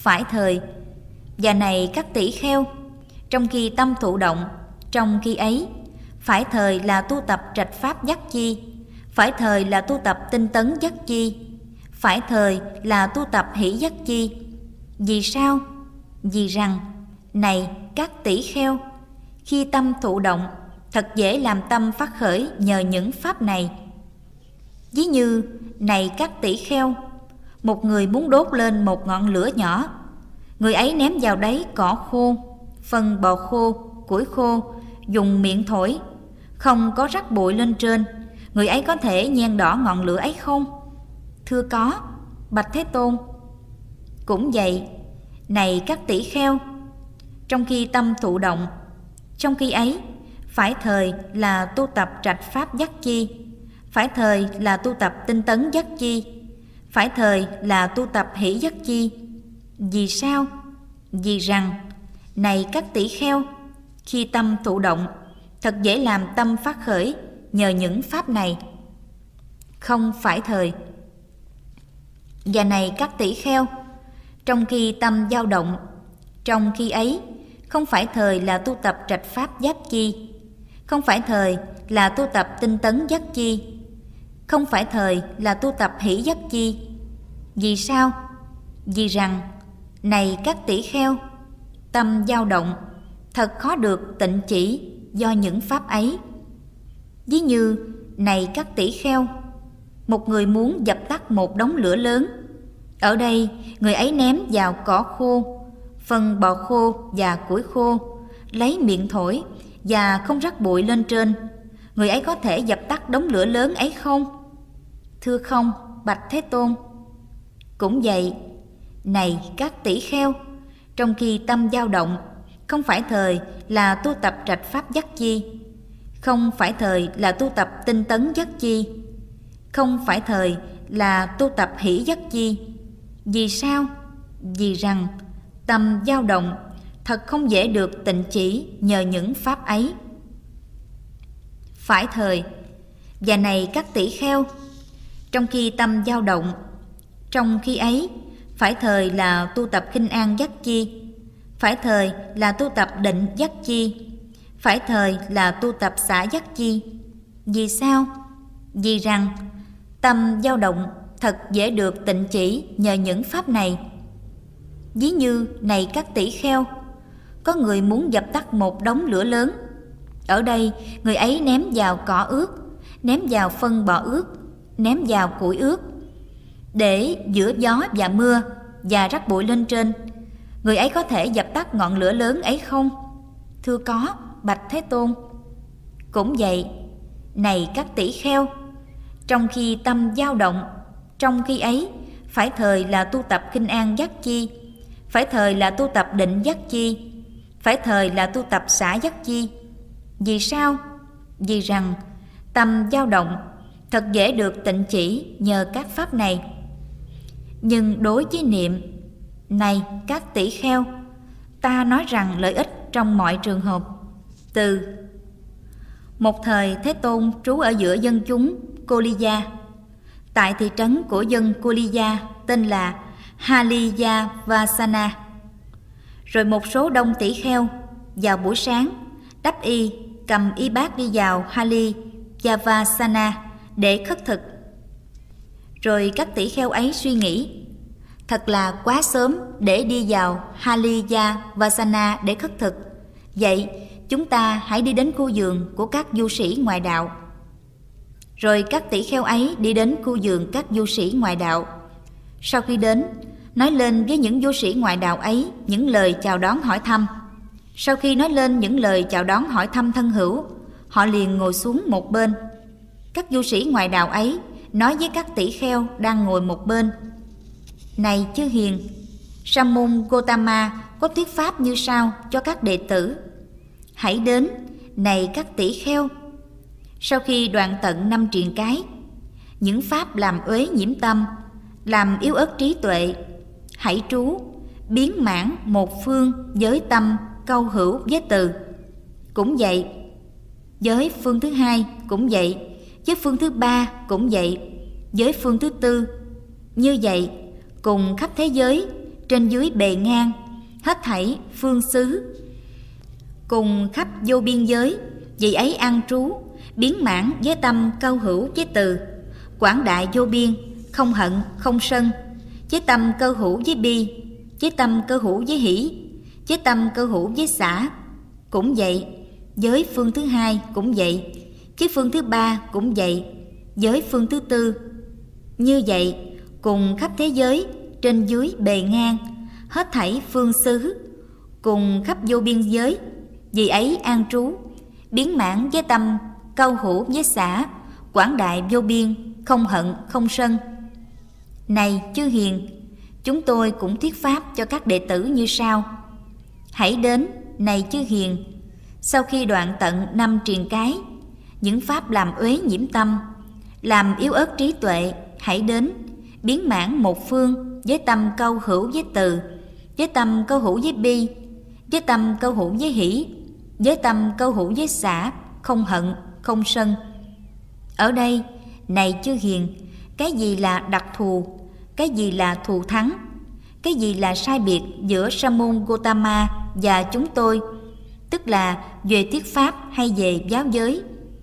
phải thời. Và này các tỷ kheo, trong khi tâm thụ động, trong khi ấy, phải thời là tu tập trạch pháp giác chi, phải thời là tu tập tinh tấn giác chi, phải thời là tu tập hỷ giác chi. Vì sao? Vì rằng, này các tỷ kheo, khi tâm thụ động, thật dễ làm tâm phát khởi nhờ những pháp này. Ví như, này các tỷ kheo, một người muốn đốt lên một ngọn lửa nhỏ, người ấy ném vào đấy cỏ khô, phân bò khô, củi khô, dùng miệng thổi, không có rắc bụi lên trên, người ấy có thể nhen đỏ ngọn lửa ấy không? Thưa có, bạch Thế Tôn. Cũng vậy, này các tỷ kheo, trong khi tâm thụ động, trong khi ấy, phải thời là tu tập trạch pháp giác chi, phải thời là tu tập tinh tấn giác chi, phải thời là tu tập hỷ giác chi. Vì sao? Vì rằng, này các tỷ kheo, khi tâm thụ động, thật dễ làm tâm phát khởi nhờ những pháp này. Không phải thời. Và này các tỷ kheo, trong khi tâm dao động, trong khi ấy, không phải thời là tu tập trạch pháp giác chi, không phải thời là tu tập tinh tấn giác chi, không phải thời là tu tập hỷ giác chi. Vì sao? Vì rằng, này các tỷ kheo, tâm dao động, thật khó được tịnh chỉ do những pháp ấy. Ví như, này các tỷ kheo, một người muốn dập tắt một đống lửa lớn. Ở đây, người ấy ném vào cỏ khô, phân bò khô và củi khô, lấy miệng thổi và không rắc bụi lên trên. Người ấy có thể dập tắt đống lửa lớn ấy không? Thưa không, bạch Thế Tôn. Cũng vậy, này các tỷ kheo, trong khi tâm dao động, không phải thời là tu tập trạch pháp giác chi, không phải thời là tu tập tinh tấn giác chi, không phải thời là tu tập hỷ giác chi. Vì sao? Vì rằng, tâm dao động thật không dễ được tịnh chỉ nhờ những pháp ấy. Phải thời. Và này các tỷ kheo, trong khi tâm dao động, trong khi ấy, phải thời là tu tập khinh an giác chi, phải thời là tu tập định giác chi, phải thời là tu tập xả giác chi. Vì sao? Vì rằng, tâm dao động thật dễ được tịnh chỉ nhờ những pháp này. Ví như, này các tỷ kheo, có người muốn dập tắt một đống lửa lớn. Ở đây, người ấy ném vào cỏ ướt, ném vào phân bò ướt, ném vào củi ướt, để giữa gió và mưa và rắc bụi lên trên. Người ấy có thể dập tắt ngọn lửa lớn ấy không? Thưa có, bạch Thế Tôn. Cũng vậy, này các tỷ kheo, trong khi tâm dao động, trong khi ấy, phải thời là tu tập khinh an giác chi, phải thời là tu tập định giác chi, phải thời là tu tập xả giác chi. Vì sao? Vì rằng, tâm dao động thật dễ được tịnh chỉ nhờ các pháp này. Nhưng đối với niệm, này các tỷ kheo, ta nói rằng lợi ích trong mọi trường hợp. Từ một thời, Thế Tôn trú ở giữa dân chúng Koliya, tại thị trấn của dân Koliya tên là Haliyavasana. Rồi một số đông tỷ kheo vào buổi sáng đắp y, cầm y bát đi vào Haliyavasana để khất thực. Rồi các tỷ kheo ấy suy nghĩ, thật là quá sớm để đi vào Haliyavasana để khất thực. Vậy chúng ta hãy đi đến khu vườn của các du sĩ ngoại đạo. Rồi các tỷ kheo ấy đi đến khu vườn các du sĩ ngoại đạo. Sau khi đến, nói lên với những du sĩ ngoại đạo ấy những lời chào đón hỏi thăm. Sau khi nói lên những lời chào đón hỏi thăm thân hữu, họ liền ngồi xuống một bên. Các du sĩ ngoại đạo ấy nói với các tỷ kheo đang ngồi một bên, này chư hiền, Sa môn Gotama có thuyết pháp như sau cho các đệ tử. Hãy đến, này các tỷ kheo. Sau khi đoạn tận 5 triền cái, những pháp làm uế nhiễm tâm, làm yếu ớt trí tuệ, hãy trú, biến mãn một phương với tâm câu hữu với từ. Cũng vậy, với phương thứ hai cũng vậy, với phương thứ ba cũng vậy, với phương thứ tư. Như vậy, cùng khắp thế giới, trên dưới bề ngang, hết thảy phương xứ, cùng khắp vô biên giới, vị ấy an trú, biến mãn với tâm câu hữu với từ, quảng đại vô biên, không hận không sân, với tâm câu hữu với bi, với tâm câu hữu với hỷ, với tâm câu hữu với xả. Cũng vậy, giới phương thứ hai cũng vậy, với phương thứ ba cũng vậy, giới phương thứ tư. Như vậy, cùng khắp thế giới, trên dưới bề ngang, hết thảy phương xứ, cùng khắp vô biên giới, vì ấy an trú, biến mãn với tâm câu hữu với xả, quảng đại vô biên, không hận không sân. Này chư hiền, chúng tôi cũng thuyết pháp cho các đệ tử như sau. Hãy đến, này chư hiền, sau khi đoạn tận 5 triền cái, những pháp làm uế nhiễm tâm, làm yếu ớt trí tuệ, hãy đến, biến mãn một phương, với tâm câu hữu với từ, với tâm câu hữu với bi, với tâm câu hữu với hỷ, với tâm câu hữu với xả, không hận, không sân. Ở đây, này chư hiền, cái gì là đặc thù, cái gì là thù thắng, cái gì là sai biệt giữa Sa môn Gotama và chúng tôi, tức là về thuyết pháp hay về giáo giới.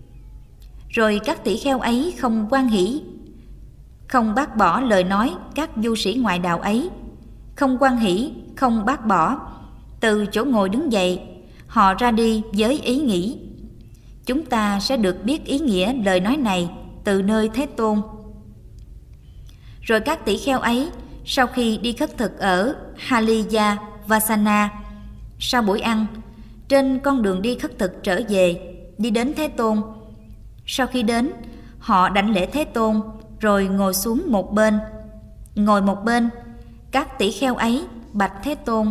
Rồi các tỷ kheo ấy không hoan hỷ, không bác bỏ lời nói các du sĩ ngoại đạo ấy, không hoan hỷ, không bác bỏ, từ chỗ ngồi đứng dậy, họ ra đi với ý nghĩ: chúng ta sẽ được biết ý nghĩa lời nói này từ nơi Thế Tôn. Rồi các tỷ kheo ấy sau khi đi khất thực ở Haliya Vasana, sau buổi ăn, trên con đường đi khất thực trở về, đi đến Thế Tôn. Sau khi đến, họ đảnh lễ Thế Tôn, rồi ngồi xuống một bên. Ngồi một bên, các tỷ kheo ấy bạch Thế Tôn: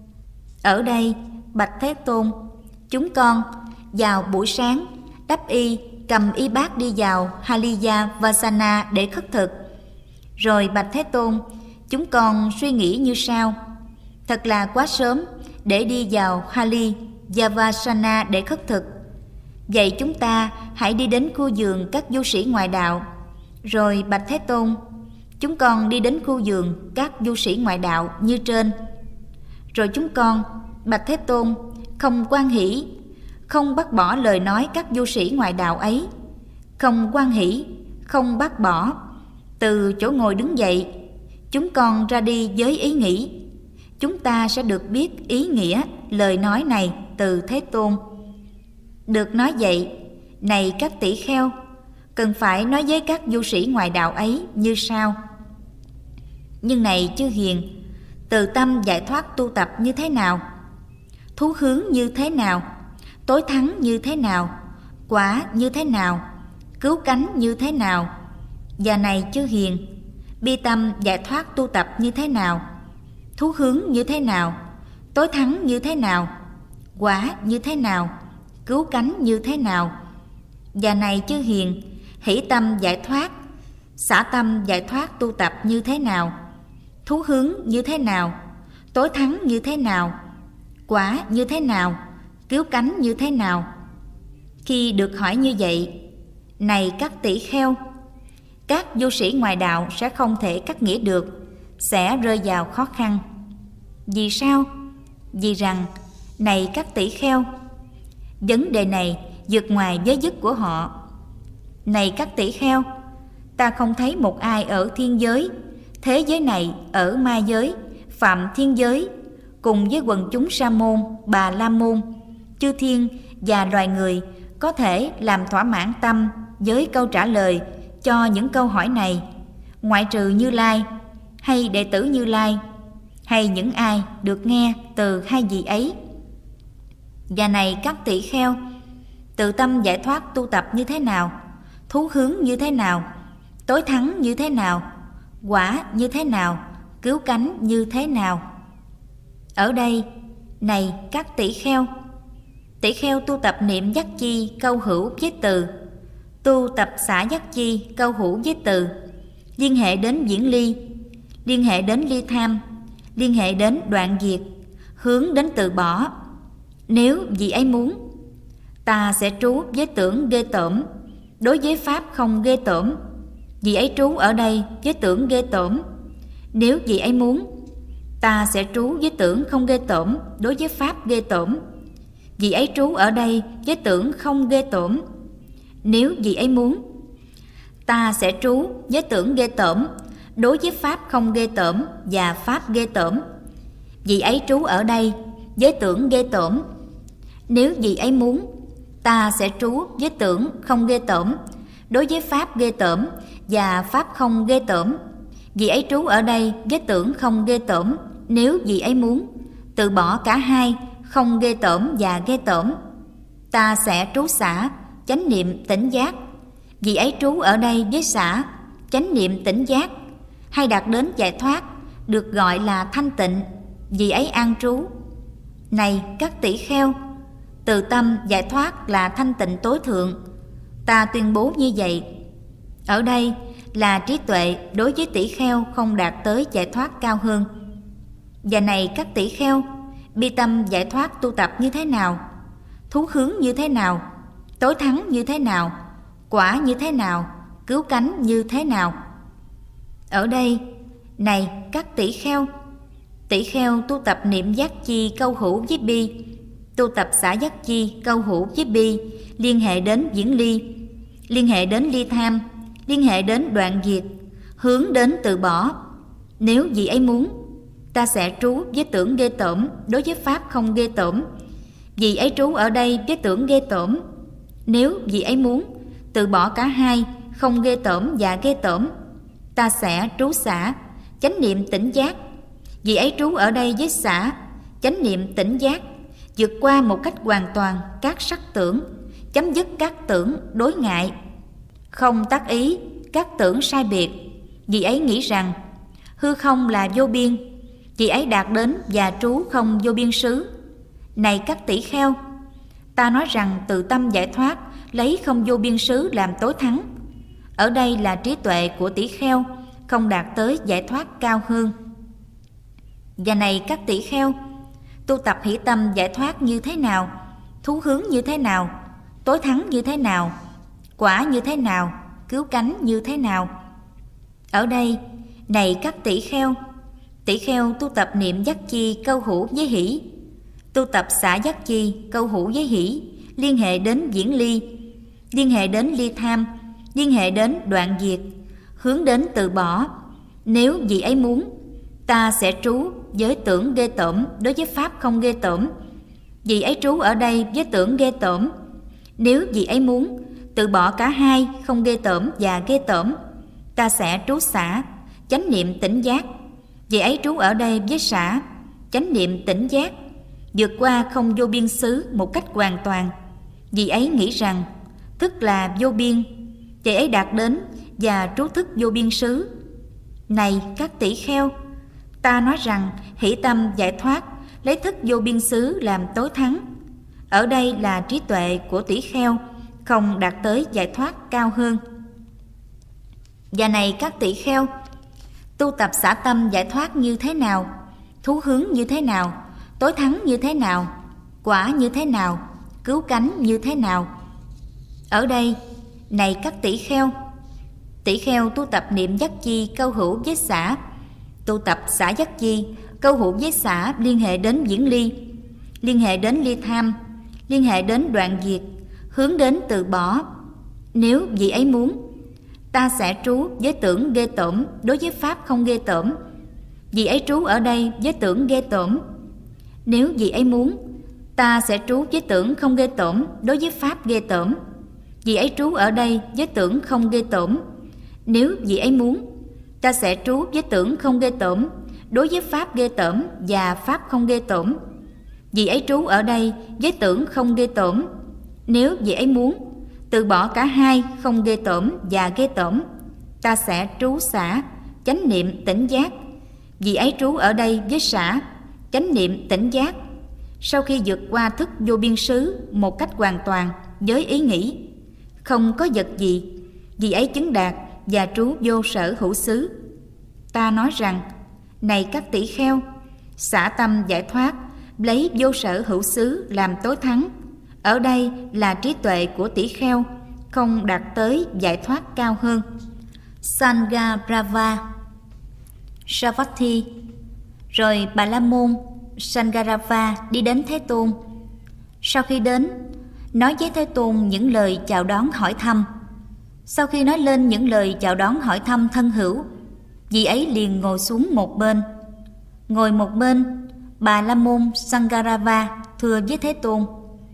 ở đây, bạch Thế Tôn, chúng con vào buổi sáng đắp y, cầm y bát đi vào Haliya Vasana để khất thực. Rồi bạch Thế Tôn, chúng con suy nghĩ như sau: thật là quá sớm để đi vào Haliya Vasana để khất thực. Vậy chúng ta hãy đi đến khu vườn các du sĩ ngoại đạo. Rồi bạch Thế Tôn, chúng con đi đến khu vườn các du sĩ ngoại đạo như trên. Rồi chúng con bạch Thế Tôn, không hoan hỷ, không bác bỏ lời nói các du sĩ ngoại đạo ấy, không hoan hỷ, không bác bỏ, từ chỗ ngồi đứng dậy, chúng con ra đi với ý nghĩ: chúng ta sẽ được biết ý nghĩa lời nói này từ Thế Tôn. Được nói vậy, này các tỷ kheo, cần phải nói với các du sĩ ngoại đạo ấy như sau: nhưng này chư hiền, từ tâm giải thoát tu tập như thế nào? Thú hướng như thế nào? Tối thắng như thế nào? Quả như thế nào? Cứu cánh như thế nào? Và này chư hiền, bi tâm giải thoát tu tập như thế nào? Thú hướng như thế nào? Tối thắng như thế nào? Quả như thế nào? Cứu cánh như thế nào? Và này chư hiền, hỷ tâm giải thoát, xả tâm giải thoát tu tập như thế nào? Thú hướng như thế nào? Tối thắng như thế nào? Quả như thế nào? Cứu cánh như thế nào? Khi được hỏi như vậy, này các tỷ kheo, các du sĩ ngoại đạo sẽ không thể cắt nghĩa được, sẽ rơi vào khó khăn. Vì sao? Vì rằng, này các tỷ kheo, vấn đề này vượt ngoài giới dứt của họ. Này các tỷ kheo, ta không thấy một ai ở thiên giới, thế giới này, ở ma giới, phạm thiên giới, cùng với quần chúng Sa môn, Bà La môn, chư thiên và loài người có thể làm thỏa mãn tâm với câu trả lời cho những câu hỏi này, ngoại trừ Như Lai hay đệ tử Như Lai, hay những ai được nghe từ hai vị ấy. Và này các tỷ kheo, tự tâm giải thoát tu tập như thế nào? Thú hướng như thế nào? Tối thắng như thế nào? Quả như thế nào? Cứu cánh như thế nào? Ở đây, này các tỷ kheo tu tập niệm giác chi câu hữu với từ, tu tập xả giác chi câu hữu với từ, liên hệ đến viễn ly, liên hệ đến ly tham, liên hệ đến đoạn diệt, hướng đến từ bỏ. Nếu vị ấy muốn, ta sẽ trú với tưởng ghê tởm, đối với pháp không ghê tởm. Vị ấy trú ở đây với tưởng ghê tởm. Nếu vị ấy muốn, ta sẽ trú với tưởng không ghê tởm đối với pháp ghê tởm. Vị ấy trú ở đây với tưởng không ghê tởm. Nếu vị ấy muốn, ta sẽ trú với tưởng ghê tởm đối với pháp không ghê tởm và pháp ghê tởm. Vị ấy trú ở đây với tưởng ghê tởm. Nếu vị ấy muốn, ta sẽ trú với tưởng không ghê tởm đối với pháp ghê tởm và pháp không ghê tởm. Vị ấy trú ở đây với tưởng không ghê tởm. Nếu vị ấy muốn, từ bỏ cả hai, không ghê tởm và ghê tởm, ta sẽ trú xả chánh niệm tỉnh giác. Vị ấy trú ở đây với xả chánh niệm tỉnh giác, hay đạt đến giải thoát, được gọi là thanh tịnh. Vị ấy an trú. Này các tỷ kheo, từ tâm giải thoát là thanh tịnh tối thượng. Ta tuyên bố như vậy. Ở đây là trí tuệ đối với tỷ kheo không đạt tới giải thoát cao hơn. Và này các tỷ kheo, bi tâm giải thoát tu tập như thế nào? Thú hướng như thế nào? Tối thắng như thế nào? Quả như thế nào? Cứu cánh như thế nào? Ở đây, này các tỷ kheo tu tập niệm giác chi câu hữu với bi, tu tập xả giác chi câu hữu với bi, liên hệ đến diễn ly, liên hệ đến ly tham, liên hệ đến đoạn diệt, hướng đến từ bỏ. Nếu vị ấy muốn, ta sẽ trú với tưởng ghê tởm đối với pháp không ghê tởm. Vị ấy trú ở đây với tưởng ghê tởm. Nếu vị ấy muốn, từ bỏ cả hai, không ghê tởm và ghê tởm, ta sẽ trú xả chánh niệm tỉnh giác. Vị ấy trú ở đây với xả chánh niệm tỉnh giác, vượt qua một cách hoàn toàn các sắc tưởng, chấm dứt các tưởng đối ngại, không tác ý các tưởng sai biệt. Vị ấy nghĩ rằng hư không là vô biên. Vị ấy đạt đến và trú không vô biên xứ. Này các tỷ kheo, ta nói rằng từ tâm giải thoát lấy không vô biên xứ làm tối thắng. Ở đây là trí tuệ của tỷ kheo không đạt tới giải thoát cao hơn. Và này các tỷ kheo, tu tập hỷ tâm giải thoát như thế nào? Thú hướng như thế nào? Tối thắng như thế nào? Quả như thế nào? Cứu cánh như thế nào? Ở đây, này các tỷ kheo tu tập niệm giác chi câu hữu với hỷ, tu tập xả giác chi câu hữu với hỷ, liên hệ đến diễn ly, liên hệ đến ly tham, liên hệ đến đoạn diệt, hướng đến từ bỏ. Nếu vị ấy muốn, ta sẽ trú với tưởng ghê tởm đối với pháp không ghê tởm. Vị ấy trú ở đây với tưởng ghê tởm. Nếu vị ấy muốn, từ bỏ cả hai, không ghê tởm và ghê tởm, ta sẽ trú xả chánh niệm tỉnh giác. Vị ấy trú ở đây với xả chánh niệm tỉnh giác, vượt qua không vô biên xứ một cách hoàn toàn. Vị ấy nghĩ rằng thức là vô biên. Vị ấy đạt đến và trú thức vô biên xứ. Này các tỷ kheo, ta nói rằng hỷ tâm giải thoát lấy thức vô biên xứ làm tối thắng. Ở đây là trí tuệ của tỷ kheo không đạt tới giải thoát cao hơn. Và này các tỷ kheo, tu tập xả tâm giải thoát như thế nào? Thú hướng như thế nào? Tối thắng như thế nào? Quả như thế nào? Cứu cánh như thế nào? Ở đây, này các tỷ kheo tu tập niệm giác chi câu hữu với xả, tu tập xả giác chi câu hữu với xả, liên hệ đến diễn ly, liên hệ đến ly tham, liên hệ đến đoạn diệt, hướng đến từ bỏ. Nếu vị ấy muốn, ta sẽ trú với tưởng ghê tởm đối với pháp không ghê tởm. Vị ấy trú ở đây với tưởng ghê tởm. Nếu vị ấy muốn, ta sẽ trú với tưởng không ghê tởm đối với pháp ghê tởm. Vị ấy trú ở đây với tưởng không ghê tởm. Nếu vị ấy muốn, ta sẽ trú với tưởng không ghê tởm đối với pháp ghê tởm và pháp không ghê tởm. Vị ấy trú ở đây với tưởng không ghê tởm. Nếu vị ấy muốn, từ bỏ cả hai, không ghê tởm và ghê tởm, ta sẽ trú xả chánh niệm tỉnh giác. Vị ấy trú ở đây với xả chánh niệm tỉnh giác. Sau khi vượt qua thức vô biên xứ một cách hoàn toàn với ý nghĩ không có vật gì, vị ấy chứng đạt và trú vô sở hữu xứ. Ta nói rằng, này các tỷ kheo, xả tâm giải thoát lấy vô sở hữu xứ làm tối thắng. Ở đây là trí tuệ của tỷ kheo không đạt tới giải thoát cao hơn. Sangha Brava Savatthi Rồi Bà La Môn Sangarava đi đến Thế Tôn. Sau khi đến, nói với Thế Tôn những lời chào đón hỏi thăm. Sau khi nói lên những lời chào đón hỏi thăm thân hữu, vị ấy liền ngồi xuống một bên. Ngồi một bên, Bà La Môn Sangarava thưa với Thế Tôn: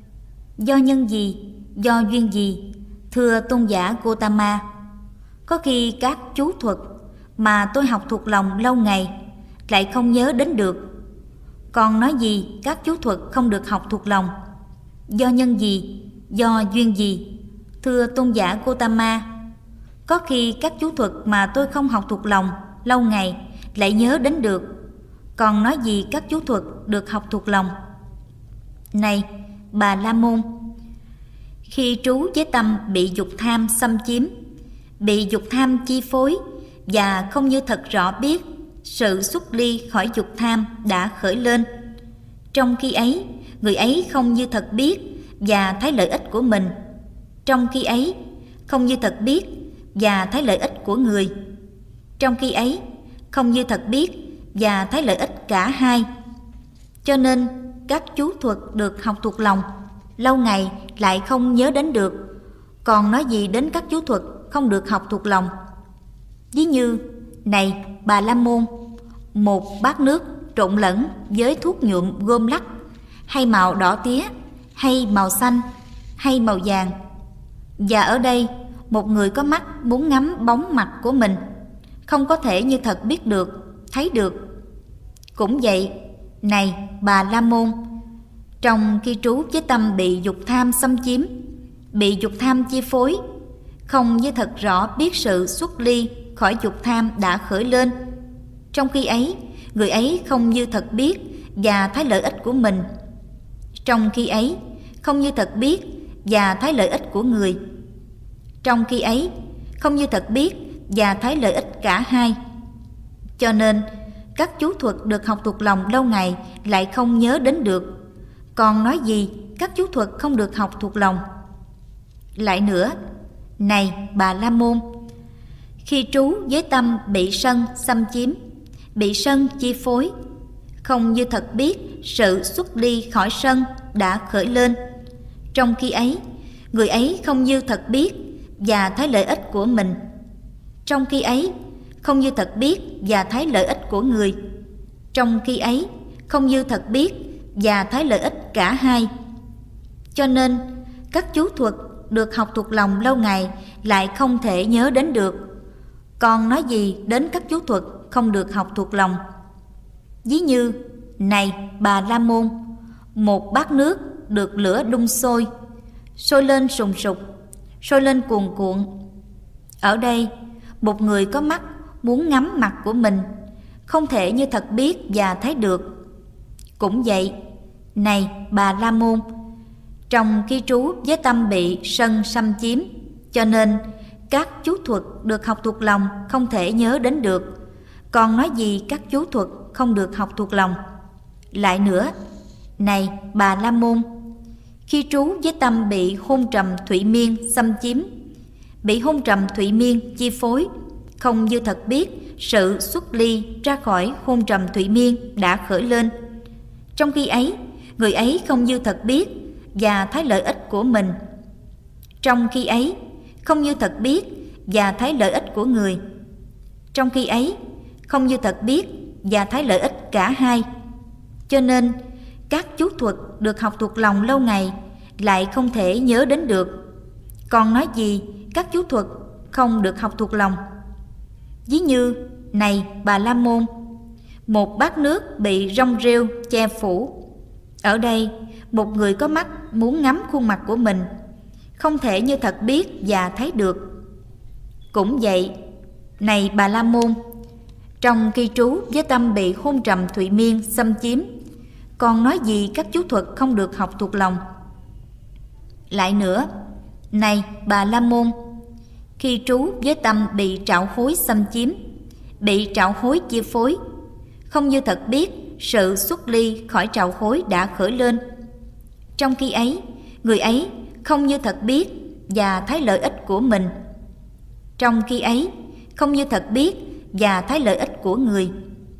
do nhân gì, do duyên gì, thưa tôn giả Gotama, có khi các chú thuật mà tôi học thuộc lòng lâu ngày lại không nhớ đến được. Còn nói gì các chú thuật không được học thuộc lòng? Do nhân gì, do duyên gì, thưa tôn giả Gotama, có khi các chú thuật mà tôi không học thuộc lòng lâu ngày lại nhớ đến được. Còn nói gì các chú thuật được học thuộc lòng? Này Bà La Môn, khi trú với tâm bị dục tham xâm chiếm, bị dục tham chi phối và không như thật rõ biết sự xuất ly khỏi dục tham đã khởi lên, trong khi ấy người ấy không như thật biết và thấy lợi ích của mình, trong khi ấy không như thật biết và thấy lợi ích của người, trong khi ấy không như thật biết và thấy lợi ích cả hai. Cho nên các chú thuật được học thuộc lòng lâu ngày lại không nhớ đến được. Còn nói gì đến các chú thuật không được học thuộc lòng? Ví như: này Bà La Môn, một bát nước trộn lẫn với thuốc nhuộm gôm lắc, hay màu đỏ tía, hay màu xanh, hay màu vàng. Và ở đây một người có mắt muốn ngắm bóng mặt của mình, không có thể như thật biết được, thấy được. Cũng vậy, này Bà La Môn, trong khi trú với tâm bị dục tham xâm chiếm, bị dục tham chi phối, không như thật rõ biết sự xuất ly khỏi dục tham đã khởi lên, trong khi ấy người ấy không như thật biết và thấy lợi ích của mình, trong khi ấy không như thật biết và thấy lợi ích của người, trong khi ấy không như thật biết và thấy lợi ích cả hai. Cho nên các chú thuật được học thuộc lòng lâu ngày lại không nhớ đến được. Còn nói gì các chú thuật không được học thuộc lòng? Lại nữa, này Bà La Môn, khi trú với tâm bị sân xâm chiếm, bị sân chi phối, không như thật biết sự xuất ly khỏi sân đã khởi lên, trong khi ấy người ấy không như thật biết và thấy lợi ích của mình, trong khi ấy không như thật biết và thấy lợi ích của người, trong khi ấy không như thật biết và thấy lợi ích cả hai. Cho nên các chú thuật được học thuộc lòng lâu ngày lại không thể nhớ đến được. Còn nói gì đến các chú thuật không được học thuộc lòng? Ví như: này Bà La Môn, một bát nước được lửa đun sôi, sôi lên sùng sục, sôi lên cuồn cuộn. Ở đây một người có mắt muốn ngắm mặt của mình, không thể như thật biết và thấy được. Cũng vậy, này Bà La Môn, trong khi trú với tâm bị sân xâm chiếm, cho nên các chú thuật được học thuộc lòng không thể nhớ đến được. Còn nói gì các chú thuật không được học thuộc lòng? Lại nữa, này Bà La Môn, khi trú với tâm bị hôn trầm thụy miên xâm chiếm, bị hôn trầm thụy miên chi phối, không như thật biết sự xuất ly ra khỏi hôn trầm thụy miên đã khởi lên, trong khi ấy người ấy không như thật biết và thấy lợi ích của mình, trong khi ấy không như thật biết và thấy lợi ích của người, trong khi ấy không như thật biết và thấy lợi ích cả hai. Cho nên các chú thuật được học thuộc lòng lâu ngày lại không thể nhớ đến được. Còn nói gì các chú thuật không được học thuộc lòng? Ví như: này Bà La Môn, một bát nước bị rong rêu che phủ. Ở đây một người có mắt muốn ngắm khuôn mặt của mình, không thể như thật biết và thấy được. Cũng vậy, này Bà La Môn, trong khi trú với tâm bị hôn trầm thụy miên xâm chiếm, còn nói gì các chú thuật không được học thuộc lòng? Lại nữa, này Bà La Môn, khi trú với tâm bị trạo hối xâm chiếm, bị trạo hối chi phối, không như thật biết sự xuất ly khỏi trạo hối đã khởi lên, trong khi ấy người ấy không như thật biết và thấy lợi ích của mình, trong khi ấy không như thật biết và thấy lợi ích của người,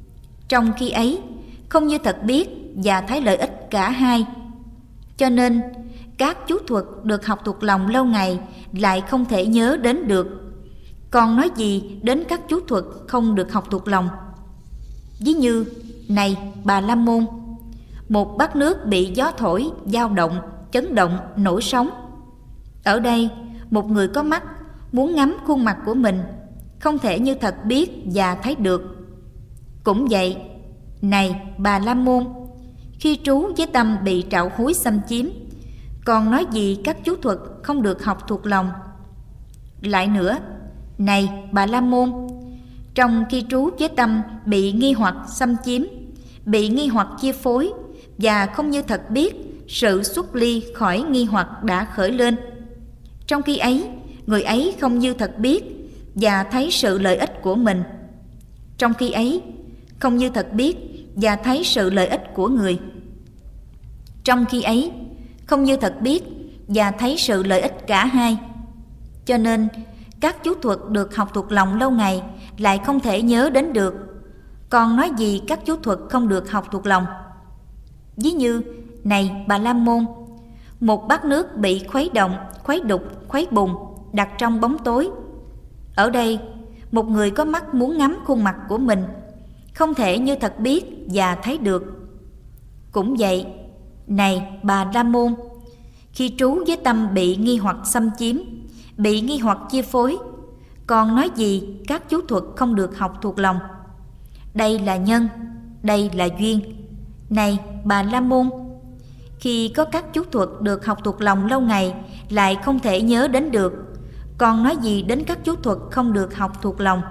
Trong khi ấy, không như thật biết và thấy lợi ích cả hai. Cho nên, các chú thuật được học thuộc lòng lâu ngày lại không thể nhớ đến được. Còn nói gì đến các chú thuật không được học thuộc lòng? Ví như, này Bà La Môn, một bát nước bị gió thổi, dao động, chấn động, nổi sóng. Ở đây, một người có mắt muốn ngắm khuôn mặt của mình, không thể như thật biết và thấy được. Cũng vậy, này Bà La Môn, khi trú với tâm bị trạo húi xâm chiếm, còn nói gì các chú thuật không được học thuộc lòng? Lại nữa, này Bà La Môn, trong khi trú với tâm bị nghi hoặc xâm chiếm, bị nghi hoặc chi phối và không như thật biết, sự xuất ly khỏi nghi hoặc đã khởi lên. Trong khi ấy, người ấy không như thật biết và thấy sự lợi ích của mình. Trong khi ấy, không như thật biết và thấy sự lợi ích của người. Trong khi ấy, không như thật biết và thấy sự lợi ích cả hai. Cho nên, các chú thuật được học thuộc lòng lâu ngày lại không thể nhớ đến được. Còn nói gì các chú thuật không được học thuộc lòng? Ví như, này Bà La Môn, một bát nước bị khuấy động, khuấy đục, khuấy bùng, đặt trong bóng tối. Ở đây, một người có mắt muốn ngắm khuôn mặt của mình, không thể như thật biết và thấy được. Cũng vậy, này Bà La Môn, khi trú với tâm bị nghi hoặc xâm chiếm, bị nghi hoặc chi phối, còn nói gì các chú thuật không được học thuộc lòng? Đây là nhân, đây là duyên. Này Bà La Môn, khi có các chú thuật được học thuộc lòng lâu ngày lại không thể nhớ đến được, còn nói gì đến các chú thuật không được học thuộc lòng?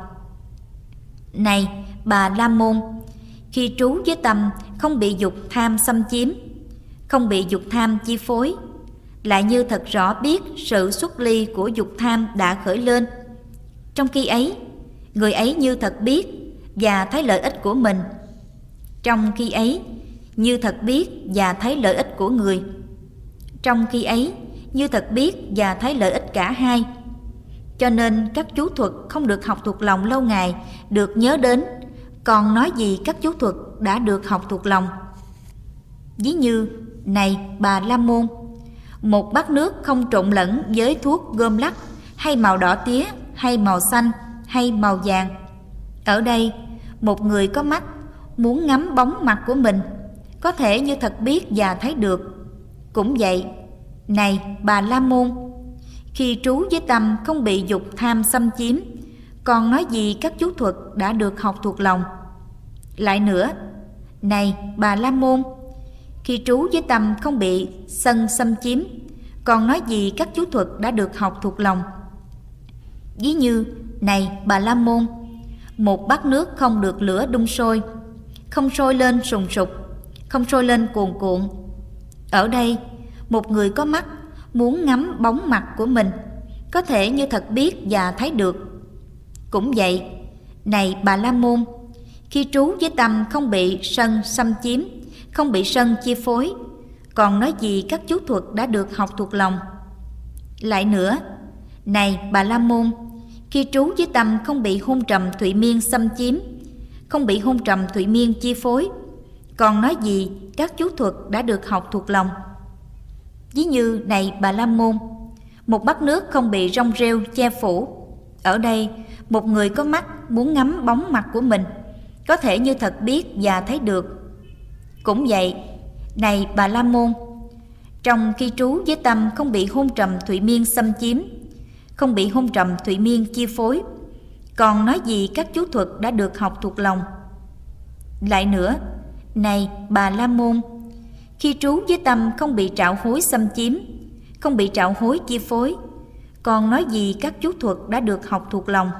Này Bà La Môn, khi trú với tâm không bị dục tham xâm chiếm, không bị dục tham chi phối, lại như thật rõ biết sự xuất ly của dục tham đã khởi lên. Trong khi ấy, người ấy như thật biết và thấy lợi ích của mình. Trong khi ấy, như thật biết và thấy lợi ích của người. Trong khi ấy, như thật biết và thấy lợi ích cả hai. Cho nên các chú thuật không được học thuộc lòng lâu ngày được nhớ đến, còn nói gì các chú thuật đã được học thuộc lòng? Ví như, này Bà La Môn, một bát nước không trộn lẫn với thuốc gom lắc, hay màu đỏ tía, hay màu xanh, hay màu vàng. Ở đây, một người có mắt muốn ngắm bóng mặt của mình, có thể như thật biết và thấy được. Cũng vậy, này Bà La Môn, khi trú với tâm không bị dục tham xâm chiếm, còn nói gì các chú thuật đã được học thuộc lòng? Lại nữa, này Bà La Môn, khi trú với tâm không bị sân xâm chiếm, còn nói gì các chú thuật đã được học thuộc lòng? Ví như, này Bà La Môn, một bát nước không được lửa đun sôi, không sôi lên sùng sục, không sôi lên cuồn cuộn. Ở đây, một người có mắt muốn ngắm bóng mặt của mình, có thể như thật biết và thấy được. Cũng vậy, này Bà La Môn, khi trú với tâm không bị sân xâm chiếm, không bị sân chi phối, còn nói gì các chú thuật đã được học thuộc lòng? Lại nữa, này Bà La Môn, khi trú với tâm không bị hôn trầm thụy miên xâm chiếm, không bị hôn trầm thụy miên chi phối, còn nói gì các chú thuật đã được học thuộc lòng? Ví như, này Bà La Môn, một bát nước không bị rong rêu che phủ. Ở đây, một người có mắt muốn ngắm bóng mặt của mình, có thể như thật biết và thấy được. Cũng vậy, này Bà La Môn, trong khi trú với tâm không bị hôn trầm thụy miên xâm chiếm, không bị hôn trầm thụy miên chi phối, còn nói gì các chú thuật đã được học thuộc lòng? Lại nữa, này Bà La Môn, khi trú với tâm không bị trạo hối xâm chiếm, không bị trạo hối chi phối, còn nói gì các chú thuật đã được học thuộc lòng?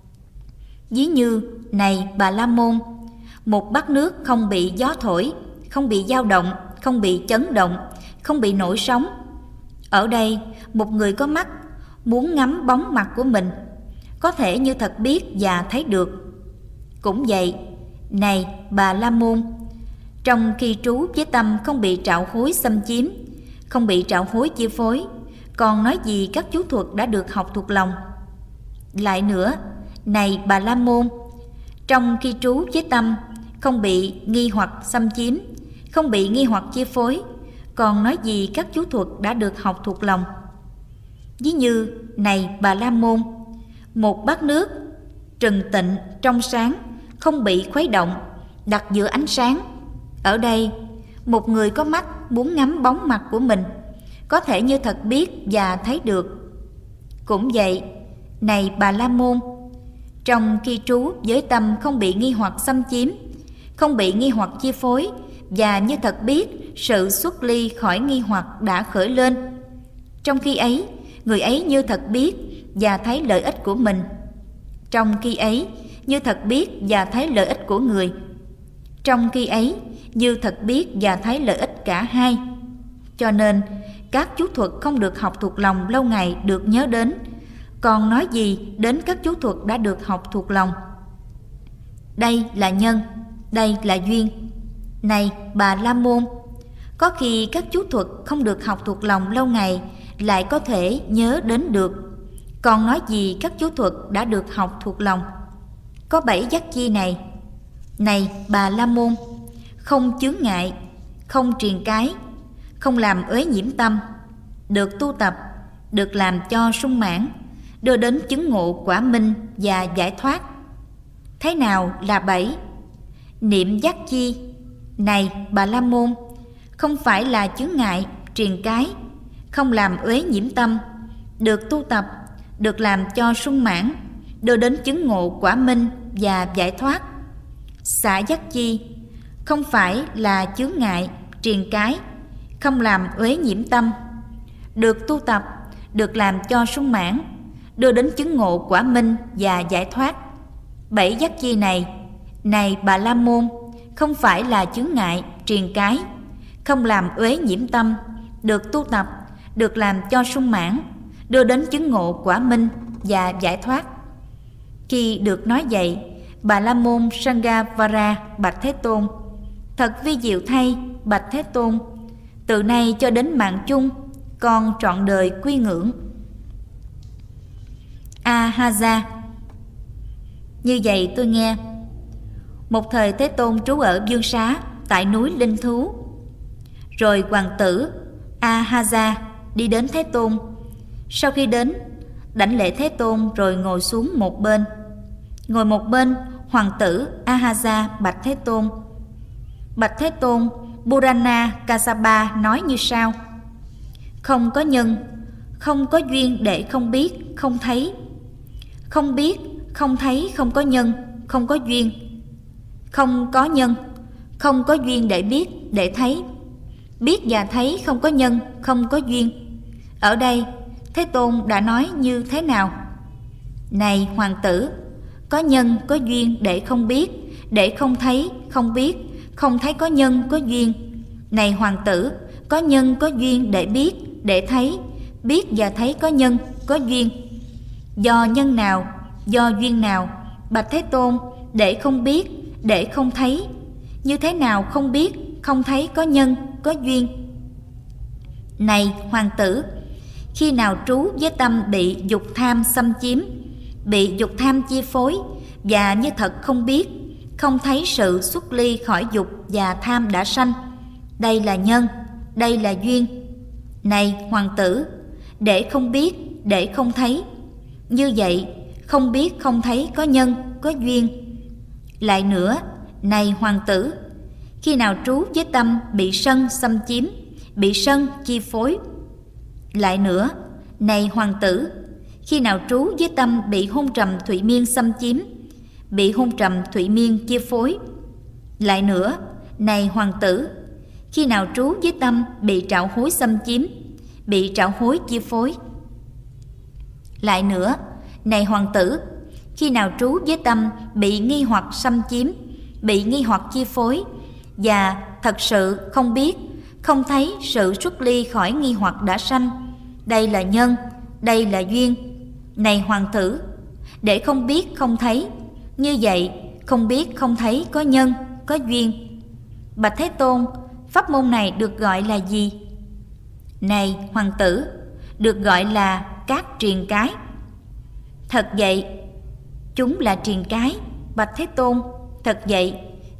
Ví như, này Bà La Môn, một bát nước không bị gió thổi, không bị dao động, không bị chấn động, không bị nổi sóng. Ở đây, một người có mắt muốn ngắm bóng mặt của mình, có thể như thật biết và thấy được. Cũng vậy, này Bà La Môn, trong khi trú với tâm không bị trạo hối xâm chiếm, không bị trạo hối chi phối, còn nói gì các chú thuật đã được học thuộc lòng? Lại nữa, này Bà La Môn, trong khi trú với tâm không bị nghi hoặc xâm chiếm, không bị nghi hoặc chi phối, còn nói gì các chú thuật đã được học thuộc lòng. Ví như: này Bà La Môn, một bát nước trừng tịnh trong sáng, không bị khuấy động, đặt giữa ánh sáng. Ở đây, một người có mắt muốn ngắm bóng mặt của mình, có thể như thật biết và thấy được. Cũng vậy, này Bà La Môn, trong khi trú với tâm không bị nghi hoặc xâm chiếm, không bị nghi hoặc chi phối, và như thật biết sự xuất ly khỏi nghi hoặc đã khởi lên. Trong khi ấy, người ấy như thật biết và thấy lợi ích của mình. Trong khi ấy, như thật biết và thấy lợi ích của người. Trong khi ấy, như thật biết và thấy lợi ích cả hai. Cho nên, các chú thuật không được học thuộc lòng lâu ngày được nhớ đến, còn nói gì đến các chú thuật đã được học thuộc lòng. Đây là nhân, đây là duyên. Này Bà La Môn, có khi các chú thuật không được học thuộc lòng lâu ngày lại có thể nhớ đến được, còn nói gì các chú thuật đã được học thuộc lòng. Có 7 giác chi này. Này Bà La Môn, không chướng ngại, không triền cái, không làm uế nhiễm tâm, được tu tập, được làm cho sung mãn, đưa đến chứng ngộ quả minh và giải thoát. Thế nào là 7? Niệm giác chi. Này Bà La Môn, không phải là chướng ngại, triền cái, không làm uế nhiễm tâm, được tu tập, được làm cho sung mãn, đưa đến chứng ngộ quả minh và giải thoát. Xả giác chi. Không phải là chướng ngại, triền cái, không làm uế nhiễm tâm, được tu tập, được làm cho sung mãn, đưa đến chứng ngộ quả minh và giải thoát. 7 giác chi này, này Bà La Môn, không phải là chướng ngại, triền cái, không làm uế nhiễm tâm, được tu tập, được làm cho sung mãn, đưa đến chứng ngộ quả minh và giải thoát. Khi được nói vậy, Bà La Môn Sanghavara bạch Thế Tôn: thật vi diệu thay, bạch Thế Tôn, từ nay cho đến mạng chung, con trọn đời quy ngưỡng. Ahaza. Như vậy tôi nghe. Một thời Thế Tôn trú ở Dương Xá tại núi Linh Thú. Rồi hoàng tử Ahaza đi đến Thế Tôn. Sau khi đến, đảnh lễ Thế Tôn rồi ngồi xuống một bên. Ngồi một bên, hoàng tử Ahaza bạch Thế Tôn: bạch Thế Tôn, Purana Kassapa nói như sau: không có nhân, không có duyên để không biết, không thấy. Không biết, không thấy, không có nhân, không có duyên. Không có nhân, không có duyên để biết, để thấy. Biết và thấy không có nhân, không có duyên. Ở đây, Thế Tôn đã nói như thế nào? Này hoàng tử, có nhân, có duyên để không biết, để không thấy, không biết, không thấy có nhân, có duyên. Này hoàng tử, có nhân, có duyên để biết, để thấy, biết và thấy có nhân, có duyên. Do nhân nào, do duyên nào, bạch Thế Tôn, để không biết, để không thấy. Như thế nào không biết, không thấy có nhân, có duyên? Này hoàng tử, khi nào trú với tâm bị dục tham xâm chiếm, bị dục tham chi phối, và như thật không biết, không thấy sự xuất ly khỏi dục và tham đã sanh, đây là nhân, đây là duyên. Này hoàng tử, để không biết, để không thấy. Như vậy, không biết, không thấy có nhân, có duyên. Lại nữa, này hoàng tử, khi nào trú với tâm bị sân xâm chiếm, bị sân chi phối. Lại nữa, này hoàng tử, khi nào trú với tâm bị hôn trầm thụy miên xâm chiếm, bị hôn trầm thụy miên chi phối. Lại nữa, này hoàng tử, khi nào trú với tâm bị trạo hối xâm chiếm, bị trạo hối chi phối. Lại nữa, này hoàng tử, khi nào trú với tâm bị nghi hoặc xâm chiếm, bị nghi hoặc chi phối, và thật sự không biết, không thấy sự xuất ly khỏi nghi hoặc đã sanh, đây là nhân, đây là duyên. Này hoàng tử, để không biết, không thấy. Như vậy, không biết, không thấy có nhân, có duyên. Bạch Thế Tôn, pháp môn này được gọi là gì? Này hoàng tử, được gọi là các triền cái. Thật vậy, chúng là triền cái. Bạch Thế Tôn, thật vậy,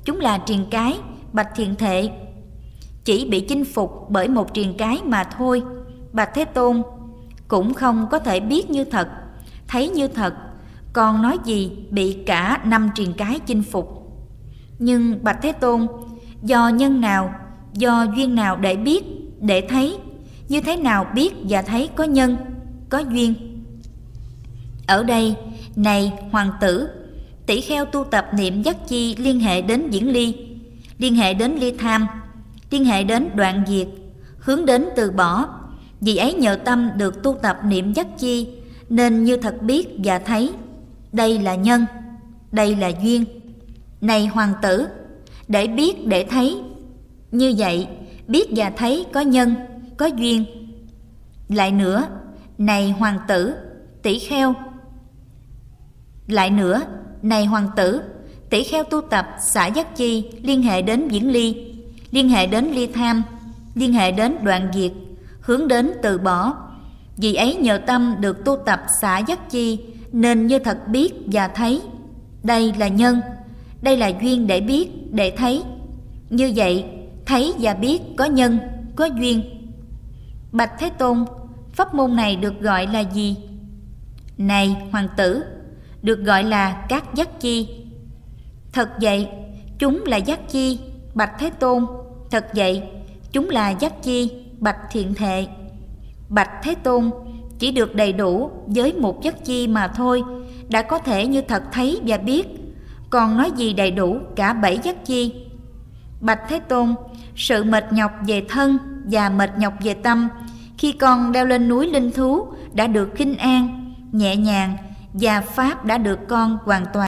Chúng là triền cái, bạch thiện thệ, chỉ bị chinh phục bởi một triền cái mà thôi. Bạch Thế Tôn, cũng không có thể biết như thật, thấy như thật, còn nói gì bị cả 5 triền cái chinh phục. Nhưng bạch Thế Tôn, do nhân nào, do duyên nào để biết, để thấy? Như thế nào biết và thấy có nhân, có duyên? Ở đây, này hoàng tử, tỷ kheo tu tập niệm giác chi liên hệ đến diễn ly, liên hệ đến ly tham, liên hệ đến đoạn diệt, hướng đến từ bỏ. Vì ấy nhờ tâm được tu tập niệm giác chi, nên như thật biết và thấy. Đây là nhân, đây là duyên. Này hoàng tử, để biết để thấy. Như vậy, biết và thấy có nhân, có duyên. Lại nữa, này hoàng tử, tỷ kheo. Lại nữa, này hoàng tử, tỷ kheo tu tập xả giác chi liên hệ đến diễn ly, liên hệ đến ly tham, liên hệ đến đoạn diệt, hướng đến từ bỏ. Vì ấy nhờ tâm được tu tập xả giác chi, nên như thật biết và thấy. Đây là nhân, đây là duyên để biết, để thấy. Như vậy, thấy và biết có nhân, có duyên. Bạch Thế Tôn, pháp môn này được gọi là gì? Này hoàng tử, được gọi là các giác chi. Thật vậy, chúng là giác chi, bạch Thế Tôn. Thật vậy, chúng là giác chi, bạch Thiện Thệ. Bạch Thế Tôn, chỉ được đầy đủ với một giác chi mà thôi, đã có thể như thật thấy và biết, còn nói gì đầy đủ cả 7 giác chi? Bạch Thế Tôn, sự mệt nhọc về thân và mệt nhọc về tâm, khi con leo lên núi linh thú đã được khinh an, nhẹ nhàng, và pháp đã được con hoàn toàn